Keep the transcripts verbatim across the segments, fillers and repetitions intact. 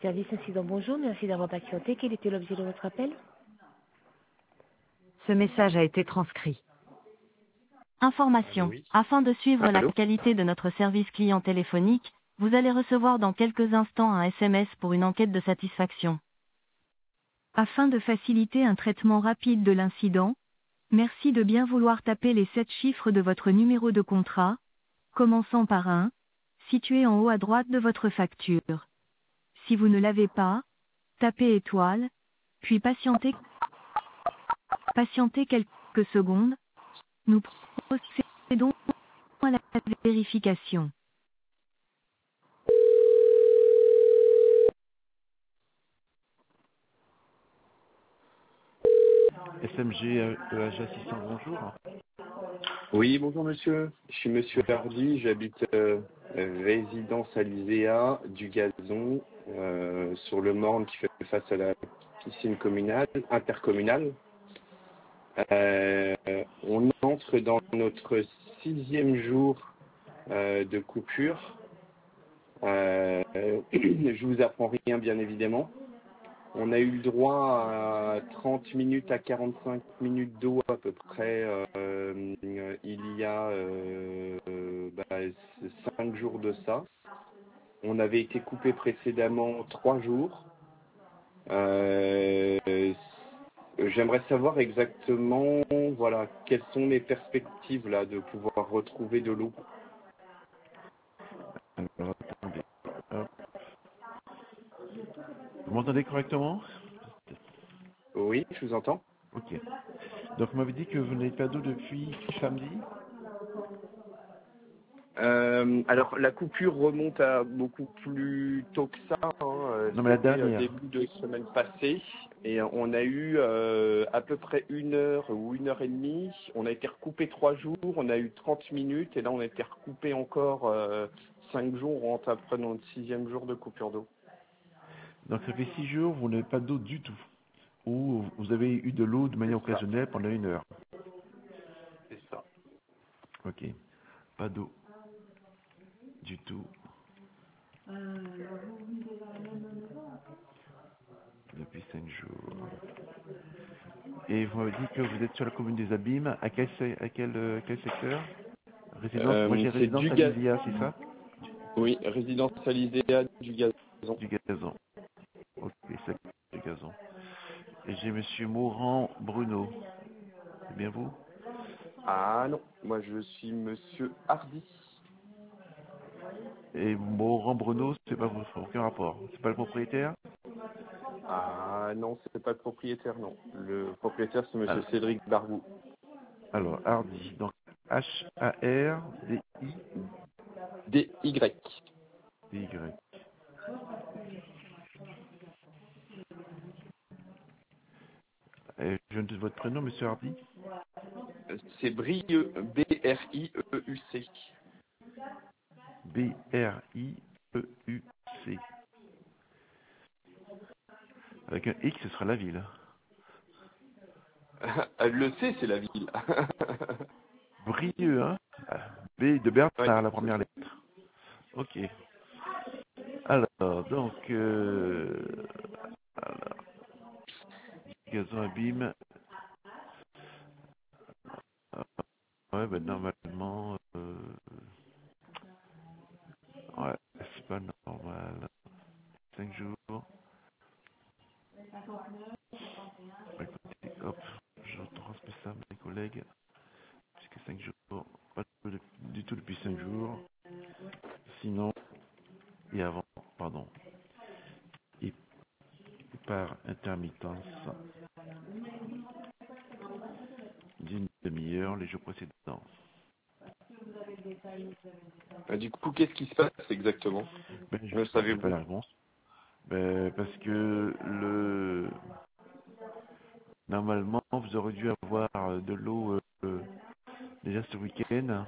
Service incident, bonjour, merci d'avoir patienté. Quel était l'objet de votre appel? Ce message a été transcrit. Allô, Information. oui. Afin de suivre la Allô? qualité de notre service client téléphonique, vous allez recevoir dans quelques instants un S M S pour une enquête de satisfaction. Afin de faciliter un traitement rapide de l'incident, merci de bien vouloir taper les sept chiffres de votre numéro de contrat, commençant par un, situé en haut à droite de votre facture. Si vous ne l'avez pas, tapez étoile, puis patientez, patientez quelques secondes. Nous procédons à la vérification. S M G E H Assistant, bonjour. Oui, bonjour monsieur. Je suis monsieur Hardy, j'habite euh, résidence Alizéa du Gazon, euh, sur le Morne qui fait face à la piscine communale, intercommunale. Euh, on entre dans notre sixième jour euh, de coupure. Euh, je vous apprends rien bien évidemment. On a eu le droit à trente minutes à quarante-cinq minutes d'eau à peu près euh, il y a euh, bah, cinq jours de ça. On avait été coupé précédemment trois jours. Euh, J'aimerais savoir exactement voilà, quelles sont les perspectives là, de pouvoir retrouver de l'eau. Alors, attendez. Hop. Vous m'entendez correctement? Oui, je vous entends. Ok. Donc, vous m'avez dit que vous n'avez pas d'eau depuis samedi? Euh, alors la coupure remonte à beaucoup plus tôt que ça. Hein. Non, mais la C'était euh, dernière. début de semaine passée et on a eu euh, à peu près une heure ou une heure et demie. On a été recoupé trois jours, on a eu trente minutes et là on a été recoupé encore euh, cinq jours. On rentre après notre sixième jour de coupure d'eau. Donc, ça fait six jours, vous n'avez pas d'eau du tout. Ou vous avez eu de l'eau de manière C'est ça, occasionnelle pendant une heure. c'est ça. Ok. Pas d'eau du tout depuis cinq jours. Et vous m'avez dit que vous êtes sur la commune des Abîmes. À quel, se- à quel, euh, quel secteur? Résidence, moi Euh, j'ai c'est résidence du à gaz. Lysia, c'est ça? Oui, résidence Alizéa du Gazon. Du gazon. Ok, c'est du gazon. Et j'ai monsieur Morand Bruno. C'est bien vous? Ah non, moi je suis monsieur Hardy. Et Morand Bruno, c'est pas votre, aucun rapport. C'est pas le propriétaire? Ah non, c'est pas le propriétaire, non. Le propriétaire, c'est monsieur Alors, Cédric Bargou. alors Hardy. Donc H A R D I D Y. D Y. Et je ne sais votre prénom, monsieur Hardy? C'est Brieux, B R I E U C. B R I E U C. Avec un X, ce sera la ville. Le C, c'est la ville. Brieux, hein? Ah, B de Oui, Bernard, la c'est première ça. lettre. Ok. Alors, donc, euh, alors, gazon abîme. Ah, ouais, ben normalement, euh, ouais, c'est pas normal. Cinq jours. Bah, écoutez, hop, je transmets ça à mes collègues. Puisque cinq jours, pas de- du tout depuis cinq jours. Sinon, et avant, pardon, et par intermittence d'une demi-heure les jours précédents. Ah, Du coup, qu'est-ce qui se passe exactement? Ben, je Le n'ai pas savez-vous? la réponse. Ben, parce que le normalement, vous aurez dû avoir euh, de l'eau euh, déjà ce week-end.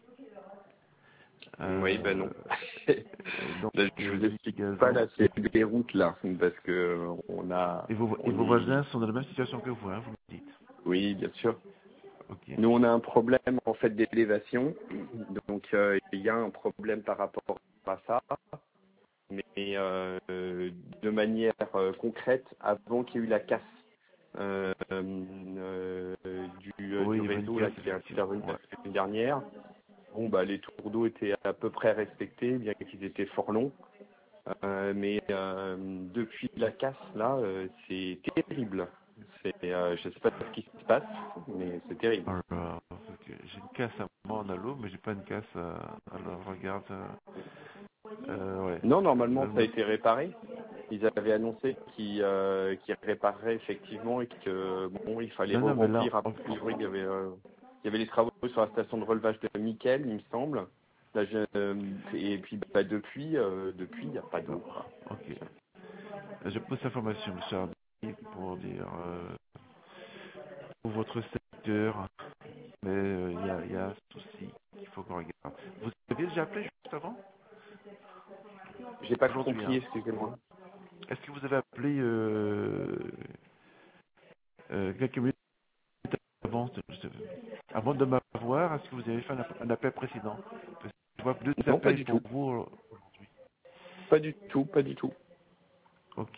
Oui, ben Euh, non. donc, Là, je euh, vous le explique pas gazon. la c'est des routes là, parce que euh, on a, Et vos, et on vos est, voisins sont dans la même situation que vous, hein, vous me dites. oui, bien sûr. Ok. Nous, on a un problème en fait d'élévation, donc euh, il y a un problème par rapport à ça. Mais euh, de manière euh, concrète avant qu'il y ait eu la casse euh, euh, du, euh, Oui, du il y avait une réseau là, casse, qui est intervenu effectivement. la semaine dernière. Bon, bah, les tours d'eau étaient à peu près respectés, bien qu'ils étaient fort longs. Euh, mais euh, depuis la casse, là, euh, c'est terrible. C'est, euh, je sais pas ce qui se passe, mais c'est terrible. Alors, ok, j'ai une casse à moi en halo, mais j'ai pas une casse à... Alors, regarde... Euh, euh, ouais. Non, normalement, ça a Le- été réparé. Ils avaient annoncé qu'ils euh, qu'ils répareraient effectivement et que bon, il fallait Non, non, mais là, re-remplir. A on- priori, il y avait, euh, il y avait les travaux sur la station de relevage de Mickel, il me semble. Là, je- euh, et puis, bah, depuis, euh, depuis, il n'y a pas d'eau, quoi. ok. Je pose l'information, monsieur Hardy, pour dire... Euh, pour votre secteur, mais euh, il y, a, il y a un souci qu'il faut qu'on regarde. Vous aviez déjà appelé juste avant? J'ai pas Aujourd'hui, compris, hein. excusez-moi. Est-ce que vous avez appelé euh, euh, quelques minutes avant, avant de m'avoir? Est-ce que vous avez fait un, un appel précédent? Parce que je vois deux Non, pas appels du pour tout. vous aujourd'hui. Pas du tout, pas du tout. Ok.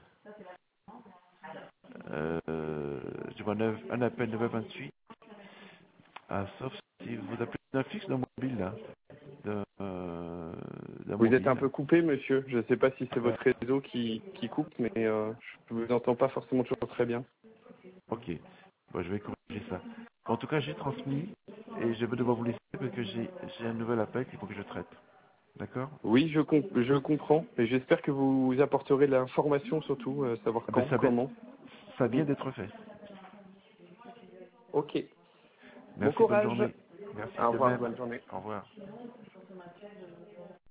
Euh, je vois un, un appel neuf heures vingt-huit. Ah, sauf si vous appelez d'un fixe d'un mobile, là. D'un euh, d'un Vous êtes un mobile. peu coupé, monsieur. Je ne sais pas si c'est Euh, votre réseau qui, qui coupe, mais euh, je ne vous entends pas forcément toujours très bien. ok. Bon, je vais corriger ça. En tout cas, j'ai transmis et je vais devoir vous laisser parce que j'ai j'ai un nouvel appel qu'il faut que je traite. D'accord? Oui, je, com- je comprends, et j'espère que vous apporterez de l'information surtout, euh, savoir Ah ben, quand, ça, vient- comment. ça Mm. vient d'être fait. Ok. Bon Merci, bonne courage. journée. Merci Au de revoir, même. bonne journée. Au revoir.